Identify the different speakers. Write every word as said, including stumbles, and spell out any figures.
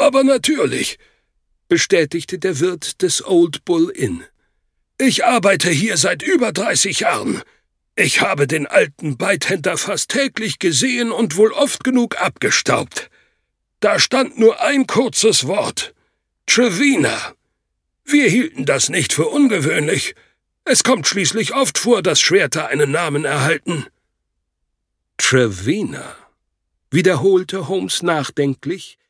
Speaker 1: Aber natürlich«, bestätigte der Wirt des Old Bull Inn. »Ich arbeite hier seit über dreißig Jahren. Ich habe den alten Beithändler fast täglich gesehen und wohl oft genug abgestaubt. Da stand nur ein kurzes Wort: Trevena. Wir hielten das nicht für ungewöhnlich. Es kommt schließlich oft vor, dass Schwerter einen Namen erhalten.« »Trevena«, wiederholte Holmes nachdenklich,